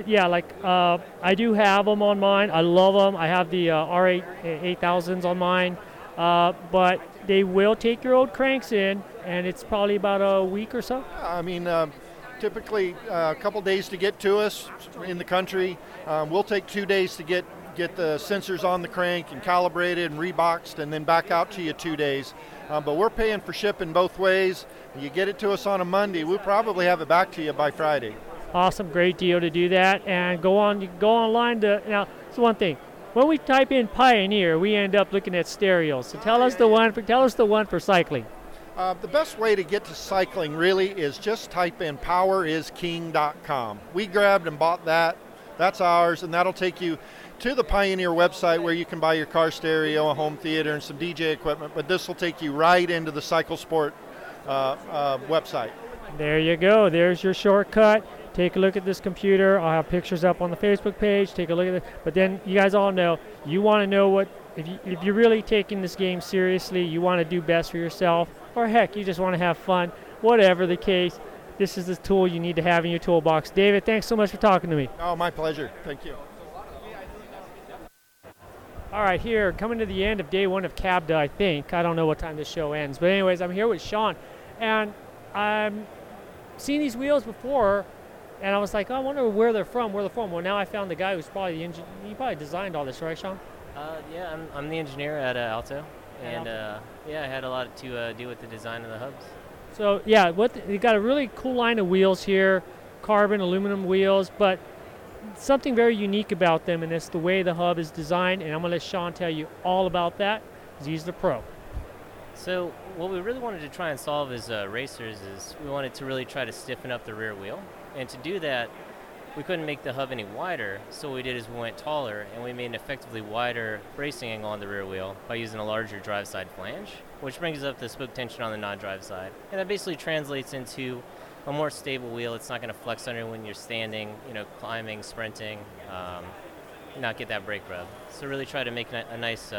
I do have them on mine. I love them. I have the R8000s on mine, but they will take your old cranks in, and it's probably about a week or so. I mean, typically a couple days to get to us in the country. We'll take 2 days to get the sensors on the crank and calibrated and reboxed, and then back out to you 2 days. But we're paying for shipping both ways. You get it to us on a Monday, we'll probably have it back to you by Friday. Awesome, great deal to do that. And go online to, now, it's one thing. When we type in Pioneer, we end up looking at stereos. So tell us the one for cycling. The best way to get to cycling really is just type in powerisking.com. We grabbed and bought that. That's ours, and that'll take you to the Pioneer website where you can buy your car stereo, a home theater, and some DJ equipment. But this will take you right into the Cycle Sport website. There you go. There's your shortcut. Take a look at this computer. I'll have pictures up on the Facebook page. Take a look at it. But then you guys all know, you want to know what, if you're really taking this game seriously, you want to do best for yourself, or heck, you just want to have fun, whatever the case, this is the tool you need to have in your toolbox. David, thanks so much for talking to me. Oh, my pleasure. Thank you. All right, here, coming to the end of day one of CABDA, I think. I don't know what time this show ends. But anyways, I'm here with Sean. And I've seen these wheels before, and I was like, oh, I wonder where they're from. Well, now I found the guy who's probably the engineer. He probably designed all this, right, Sean? Yeah, I'm the engineer at Alto. And I had a lot to do with the design of the hubs. So, yeah, they got a really cool line of wheels here, carbon, aluminum wheels, but something very unique about them, and it's the way the hub is designed, and I'm going to let Sean tell you all about that, because he's the pro. So what we really wanted to try and solve as racers is we wanted to really try to stiffen up the rear wheel. And to do that, we couldn't make the hub any wider, so what we did is we went taller, and we made an effectively wider bracing angle on the rear wheel by using a larger drive side flange, which brings up the spoke tension on the non-drive side. And that basically translates into a more stable wheel. It's not going to flex under when you're standing, climbing, sprinting, not get that brake rub. So really try to make a nice,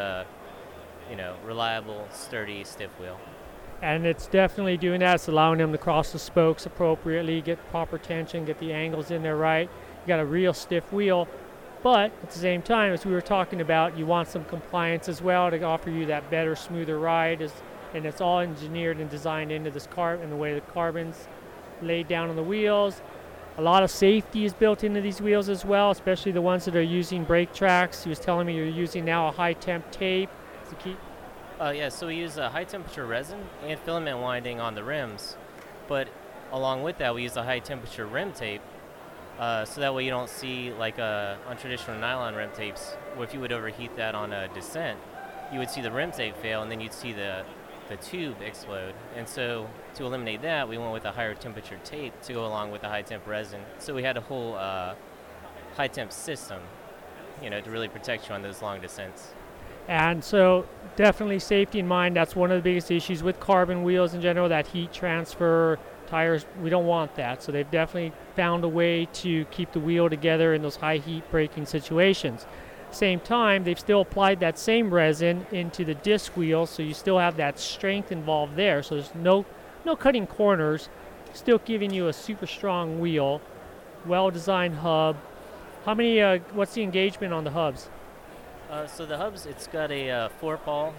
reliable, sturdy, stiff wheel. And it's definitely doing that. It's allowing them to cross the spokes appropriately, get proper tension, get the angles in there right. You got a real stiff wheel, but at the same time, as we were talking about, you want some compliance as well to offer you that better, smoother ride. And it's all engineered and designed into this car and the way the carbon's laid down on the wheels. A lot of safety is built into these wheels as well, especially the ones that are using brake tracks. He was telling me you're using now a high temp tape to keep. So we use a high temperature resin and filament winding on the rims, but along with that we use a high temperature rim tape, so that way you don't see like on traditional nylon rim tapes, where if you would overheat that on a descent, you would see the rim tape fail and then you'd see the tube explode. And so to eliminate that, we went with a higher temperature tape to go along with the high temp resin. So we had a whole high temp system, to really protect you on those long descents. And so definitely safety in mind. That's one of the biggest issues with carbon wheels in general, that heat transfer, tires, we don't want that. So they've definitely found a way to keep the wheel together in those high heat braking situations. Same time, they've still applied that same resin into the disc wheel, so you still have that strength involved there. So there's no cutting corners, still giving you a super strong wheel, well-designed hub. How many? What's the engagement on the hubs? So the hubs, it's got a 4-pawl,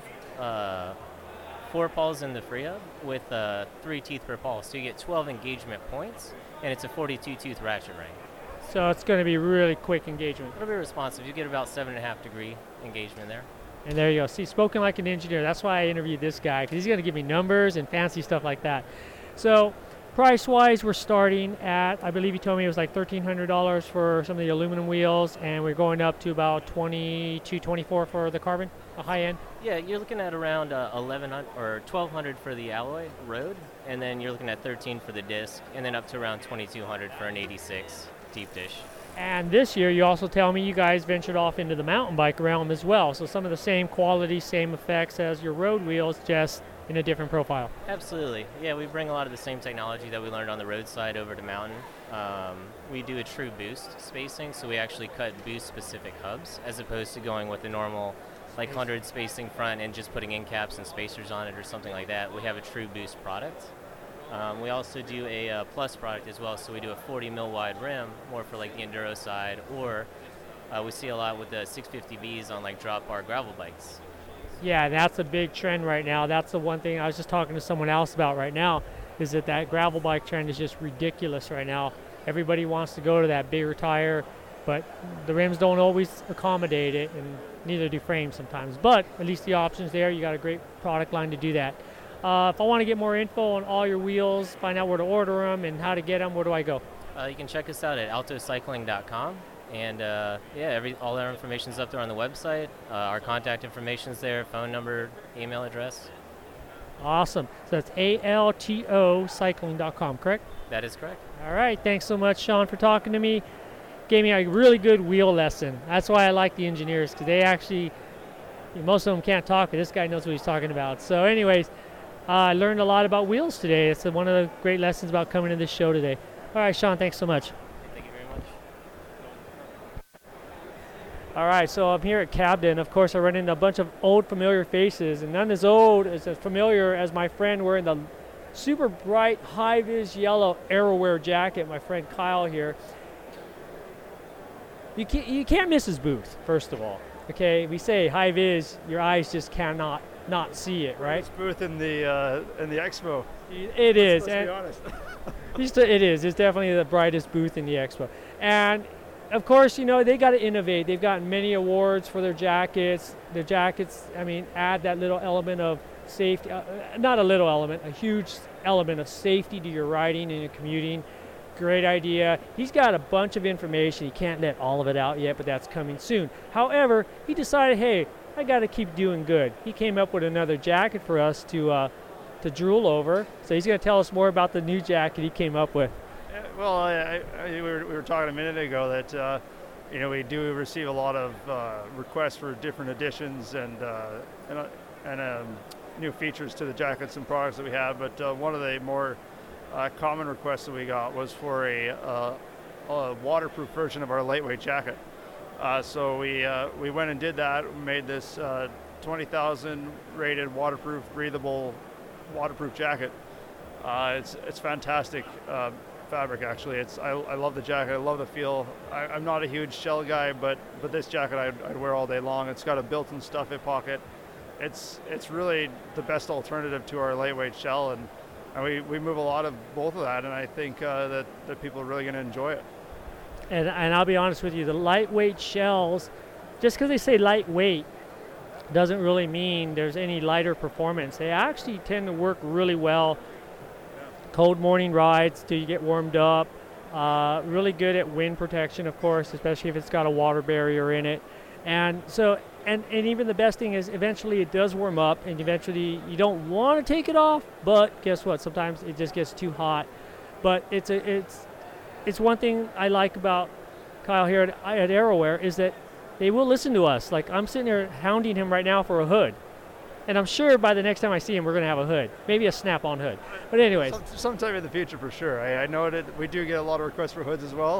4 pawls in the free hub with 3 teeth per pawl. So you get 12 engagement points, and it's a 42-tooth ratchet ring. So it's going to be really quick engagement. It'll be responsive. You get about 7.5 degree engagement there. And there you go. See, spoken like an engineer. That's why I interviewed this guy, because he's going to give me numbers and fancy stuff like that. So price-wise, we're starting at, I believe you told me it was like $1,300 for some of the aluminum wheels, and we're going up to about $2,224 for the carbon, a high end. Yeah, you're looking at around 1,100 or 1,200 for the alloy road, and then you're looking at 13 for the disc, and then up to around 2,200 for an 86 deep dish. And this year, you also tell me you guys ventured off into the mountain bike realm as well. So some of the same quality, same effects as your road wheels, just in a different profile. Absolutely. Yeah, we bring a lot of the same technology that we learned on the roadside over to mountain. We do a true boost spacing, so we actually cut boost-specific hubs as opposed to going with the normal like 100 spacing front and just putting end caps and spacers on it or something like that. We have a true boost product. We also do a plus product as well, so we do a 40 mil wide rim, more for like the enduro side, or we see a lot with the 650Bs on like drop bar gravel bikes. Yeah, that's a big trend right now. That's the one thing I was just talking to someone else about right now, is that gravel bike trend is just ridiculous right now. Everybody wants to go to that bigger tire, but the rims don't always accommodate it, and neither do frames sometimes. But at least the option's there. You got a great product line to do that. If I want to get more info on all your wheels, find out where to order them and how to get them, where do I go? You can check us out at altocycling.com, and all our information's up there on the website. Our contact information's there, phone number, email address. Awesome. So that's altocycling.com, correct? That is correct. All right. Thanks so much, Sean, for talking to me. Gave me a really good wheel lesson. That's why I like the engineers, because they actually, most of them can't talk, but this guy knows what he's talking about. So anyways, I learned a lot about wheels today. It's one of the great lessons about coming to this show today. All right, Sean, thanks so much. Thank you very much. All right, so I'm here at Cabden. Of course, I run into a bunch of old familiar faces, and none as old as familiar as my friend wearing the super bright high-vis yellow Aerowear jacket, my friend Kyle here. You can't miss his booth, first of all. Okay, we say high-vis, your eyes just cannot not see it, right? It's booth in the expo. It is. Let's be honest. It is. It's definitely the brightest booth in the expo. And of course, they got to innovate. They've gotten many awards for their jackets. Their jackets, add that little element of safety. Not a little element, a huge element of safety to your riding and your commuting. Great idea. He's got a bunch of information. He can't let all of it out yet, but that's coming soon. However, he decided, hey, I got to keep doing good. He came up with another jacket for us to drool over. So he's going to tell us more about the new jacket he came up with. Well, we were talking a minute ago that we do receive a lot of requests for different additions and new features to the jackets and products that we have. But one of the more common requests that we got was for a waterproof version of our lightweight jacket. So we went and did that. We made this 20,000 rated waterproof, breathable, waterproof jacket. It's fantastic fabric, actually. I love the jacket. I love the feel. I'm not a huge shell guy, but this jacket I'd wear all day long. It's got a built-in stuff-it pocket. It's really the best alternative to our lightweight shell, and we move a lot of both of that, and I think that people are really going to enjoy it. And I'll be honest with you, the lightweight shells, just because they say lightweight, doesn't really mean there's any lighter performance. They actually tend to work really well. Cold morning rides till you get warmed up. Really good at wind protection, of course, especially if it's got a water barrier in it. And so, and even the best thing is eventually it does warm up, and eventually you don't want to take it off, but guess what? Sometimes it just gets too hot. But it's one thing I like about Kyle here at Aerowear is that they will listen to us. Like, I'm sitting there hounding him right now for a hood. And I'm sure by the next time I see him, we're going to have a hood. Maybe a snap-on hood. But anyways. Sometime in the future, for sure. I know that we do get a lot of requests for hoods as well.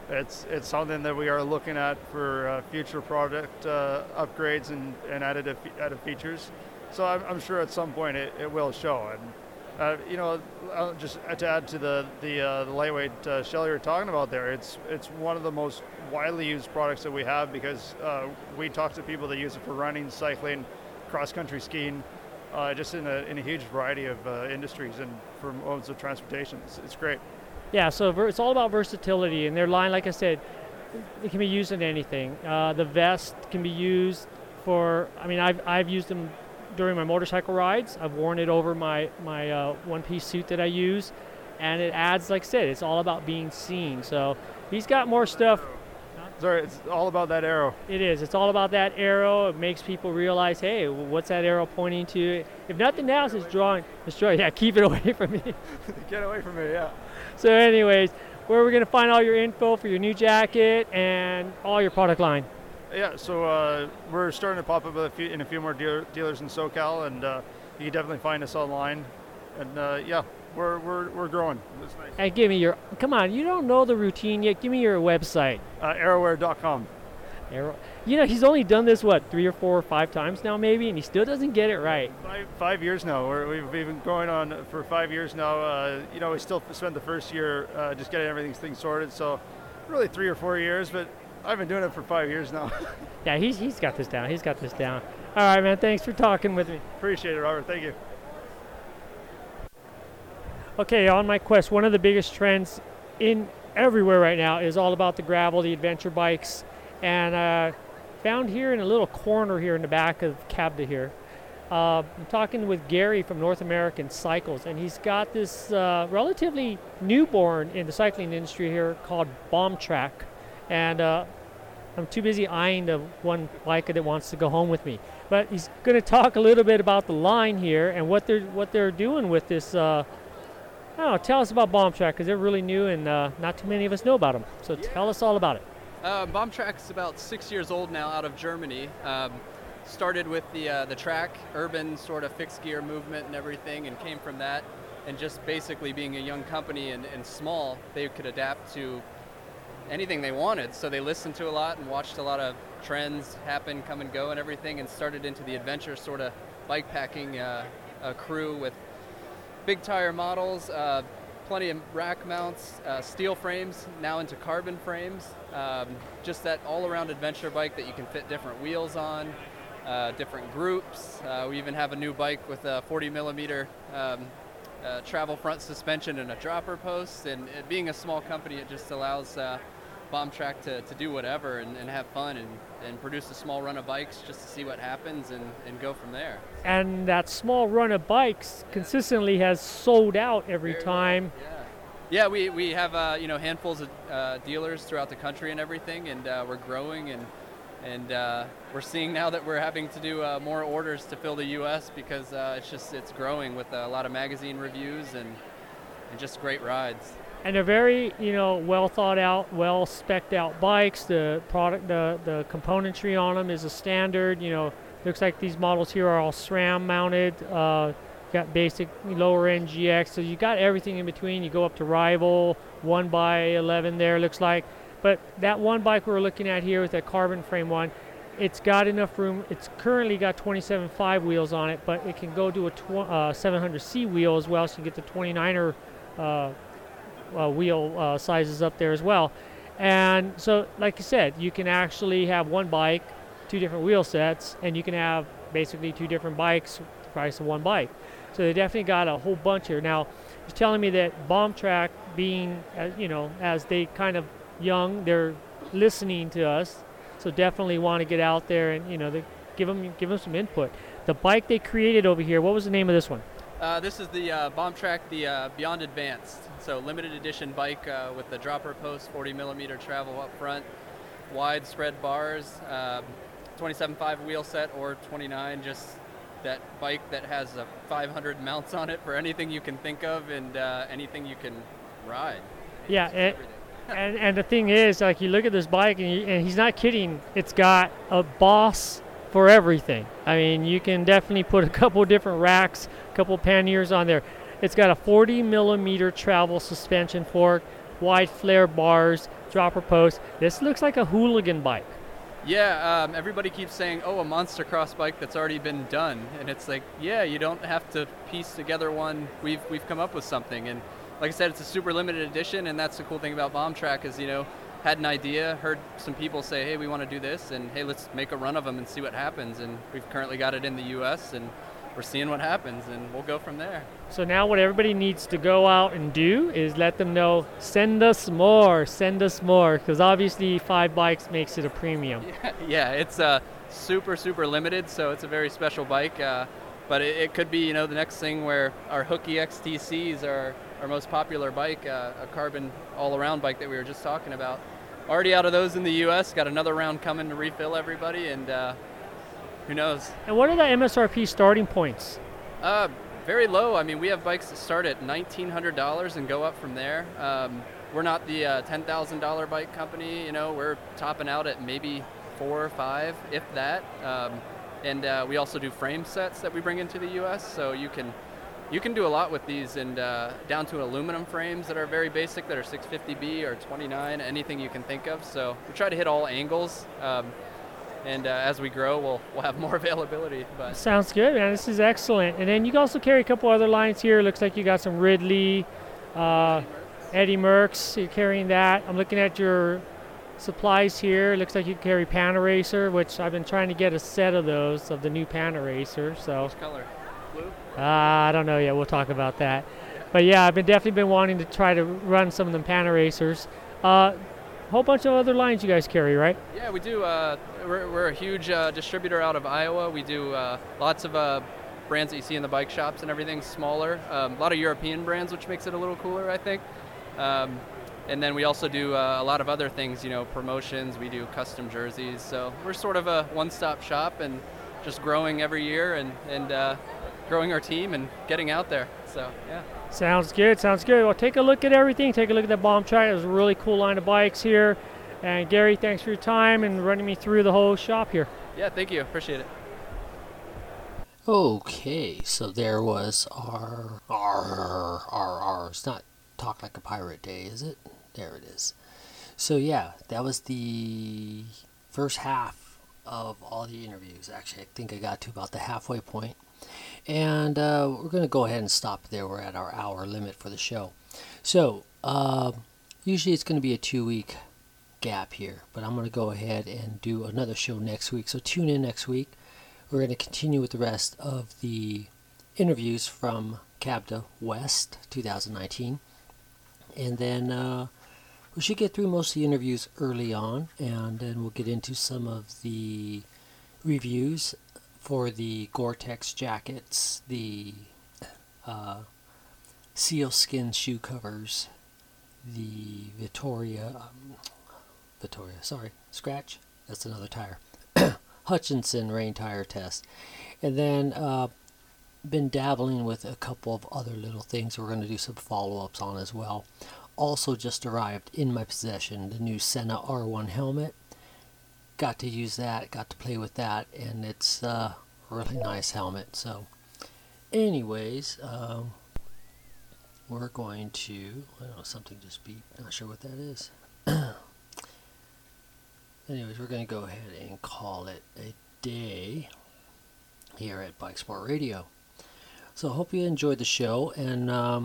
It's something that we are looking at for future product upgrades and added features. So I'm sure at some point it will show. And just to add to the lightweight shell you were talking about there, it's one of the most widely used products that we have because we talk to people that use it for running, cycling, cross-country skiing, just in a huge variety of industries and for modes of transportation. It's great. Yeah, so it's all about versatility, and their line, like I said, it can be used in anything. The vest can be used for, I've used them during my motorcycle rides. I've worn it over my one-piece suit that I use, and it adds, like I said, it's all about being seen. So he's got more stuff. Sorry, it's all about that arrow. It is. It's all about that arrow. It makes people realize, hey, what's that arrow pointing to? If nothing else, it's drawing. Yeah, keep it away from me. Get away from me, yeah. So anyways, where are we going to find all your info for your new jacket and all your product line? Yeah, so we're starting to pop up in a few more dealers in SoCal, and you can definitely find us online. And yeah, we're growing. It's nice. And give me come on, you don't know the routine yet. Give me your website. Arrowwear.com. He's only done this, 3 or 4 or 5 times now maybe, and he still doesn't get it right. 5 years now. We've been going on for 5 years now. We still spent the first year just getting everything sorted, so really 3 or 4 years, but I've been doing it for 5 years now. Yeah, he's got this down. He's got this down. All right, man, thanks for talking with me. Appreciate it, Robert. Thank you. Okay, on my quest, one of the biggest trends in everywhere right now is all about the gravel, the adventure bikes. And found here in a little corner here in the back of Cabda here. I'm talking with Gary from North American Cycles, and he's got this relatively newborn in the cycling industry here called Bomb Track. And I'm too busy eyeing the one biker that wants to go home with me. But he's going to talk a little bit about the line here and what they're doing with this. Tell us about Bomb Track, because they're really new and not too many of us know about them. So tell us all about it. Bomb Track's about 6 years old now, out of Germany. Started with the track, urban sort of fixed gear movement and everything, and came from that. And just basically being a young company and small, they could adapt to anything they wanted. So they listened to a lot and watched a lot of trends happen, come and go and everything, and started into the adventure sort of bike packing crew with big tire models, plenty of rack mounts, steel frames, now into carbon frames. Just that all-around adventure bike that you can fit different wheels on, different groups. We even have a new bike with a 40 millimeter travel front suspension and a dropper post. And it being a small company, it just allows Bomb Track to do whatever and have fun and produce a small run of bikes just to see what happens and go from there. And that small run of bikes consistently has sold out every time. Yeah, we have handfuls of dealers throughout the country and everything, and we're growing and we're seeing now that we're having to do more orders to fill the U.S. because it's growing with a lot of magazine reviews and just great rides. And they're very, well thought out, well spec'd out bikes. The product, the componentry on them is a standard. Looks like these models here are all SRAM mounted. Got basic lower end GX, so you got everything in between. You go up to Rival 1x11 there, looks like. But that one bike we're looking at here with that carbon frame one, it's got enough room. It's currently got 27.5 wheels on it, but it can go to a 700C wheel as well, so you get the 29er wheel sizes up there as well. And so, like you said, you can actually have one bike, 2 different wheel sets, and you can have basically 2 different bikes for the price of one bike. So they definitely got a whole bunch here. Now, you're telling me that Bomb Track, being, as they kind of young, they're listening to us, so definitely want to get out there and, they give them some input. The bike they created over here, what was the name of this one? This is the Bomb Track, the Beyond Advanced. So limited edition bike with the dropper post, 40 millimeter travel up front, wide spread bars, 27.5 wheel set or 29, just that bike that has 500 mounts on it for anything you can think of and anything you can ride. Yeah, and the thing is, like, you look at this bike and he's not kidding, it's got a boss for everything. I mean, you can definitely put a couple different racks, a couple panniers on there. It's got a 40 millimeter travel suspension fork, wide flare bars, dropper posts. This looks like a hooligan bike. Yeah, everybody keeps saying, oh, a monster cross bike that's already been done. And it's like, yeah, you don't have to piece together one. We've come up with something. And like I said, it's a super limited edition, and that's the cool thing about Bomb Track is, had an idea, heard some people say, hey, we want to do this, and hey, let's make a run of them and see what happens. And we've currently got it in the U.S., and we're seeing what happens, and we'll go from there. So now what everybody needs to go out and do is let them know, send us more, because obviously 5 bikes makes it a premium. Yeah, it's super, super limited, so it's a very special bike. But it could be, the next thing where our Hooky XTCs are our most popular bike, a carbon all-around bike that we were just talking about. Already out of those in the U.S., got another round coming to refill everybody, and who knows. And what are the MSRP starting points? Very low. I mean, we have bikes that start at $1,900 and go up from there. We're not the $10,000 bike company, we're topping out at maybe 4 or 5, if that. And we also do frame sets that we bring into the U.S., so you can do a lot with these, and down to aluminum frames that are very basic, that are 650B or 29, anything you can think of. So we try to hit all angles, and as we grow, we'll have more availability. But sounds good, man. This is excellent. And then you also carry a couple other lines here. Looks like you got some Ridley, Eddie Merckx. You're carrying that. I'm looking at your supplies here. Looks like you carry Panaracer, which I've been trying to get a set of those, of the new Panaracer. So. Which color? Blue? I don't know yet. We'll talk about that. But yeah, I've definitely been wanting to try to run some of them Panaracers. Whole bunch of other lines you guys carry, right? Yeah, we do. We're a huge distributor out of Iowa. We do lots of brands that you see in the bike shops and everything, smaller. A lot of European brands, which makes it a little cooler, I think. And then we also do a lot of other things, promotions. We do custom jerseys. So we're sort of a one-stop shop and just growing every year and growing our team and getting out there. So, yeah. Sounds good. Well, take a look at everything. Take a look at that Bomb Track. There's a really cool line of bikes here. And Gary, thanks for your time and running me through the whole shop here. Yeah, thank you. Appreciate it. Okay, so there was our it's not Talk Like a Pirate Day, is it? There it is. So yeah, that was the first half of all the interviews. Actually, I think I got to about the halfway point. And we're going to go ahead and stop there. We're at our hour limit for the show. So, usually it's going to be a 2-week gap here. But I'm going to go ahead and do another show next week. So tune in next week. We're going to continue with the rest of the interviews from CABDA West 2019. And then we should get through most of the interviews early on. And then we'll get into some of the reviews for the Gore-Tex jackets, the sealskin shoe covers, the Scratch, that's another tire, Hutchinson rain tire test, and then been dabbling with a couple of other little things we're going to do some follow-ups on as well. Also just arrived in my possession the new Senna R1 helmet. Got to use that, got to play with that, and it's a really nice helmet. So anyways, we're going to, I don't know, something just beeped, not sure what that is. Anyways, we're going to go ahead and call it a day here at Bike Sport Radio. So I hope you enjoyed the show, and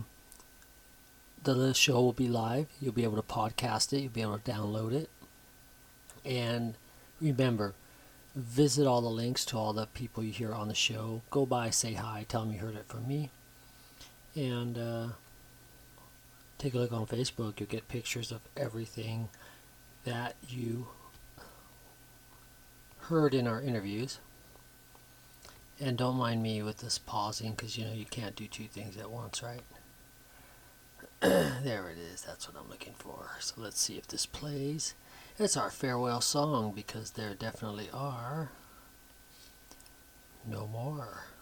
the show will be live. You'll be able to podcast it, you'll be able to download it, and remember, visit all the links to all the people you hear on the show. Go by, say hi, tell them you heard it from me. And take a look on Facebook. You'll get pictures of everything that you heard in our interviews. And don't mind me with this pausing, because you can't do 2 things at once, right? There it is. That's what I'm looking for. So let's see if this plays. It's our farewell song, because there definitely are no more.